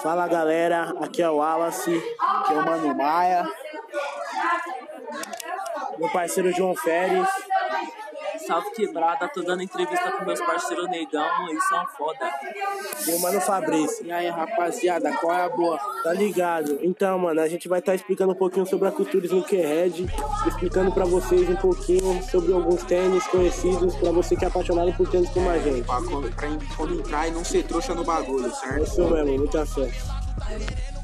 Fala galera, aqui é o Wallace, aqui é o Mano Maia, meu parceiro João Férez. Salve quebrada, tô dando entrevista com meus parceiros Negão, eles são foda. E o Mano Fabrício. E aí rapaziada, qual é a boa? Tá ligado? Então, mano, a gente vai estar explicando um pouquinho sobre a cultura sneakerhead, explicando pra vocês um pouquinho sobre alguns tênis conhecidos pra você que é apaixonado por tênis como a gente. Pra quando entrar e não ser trouxa no bagulho, certo? Isso mesmo, muita fé.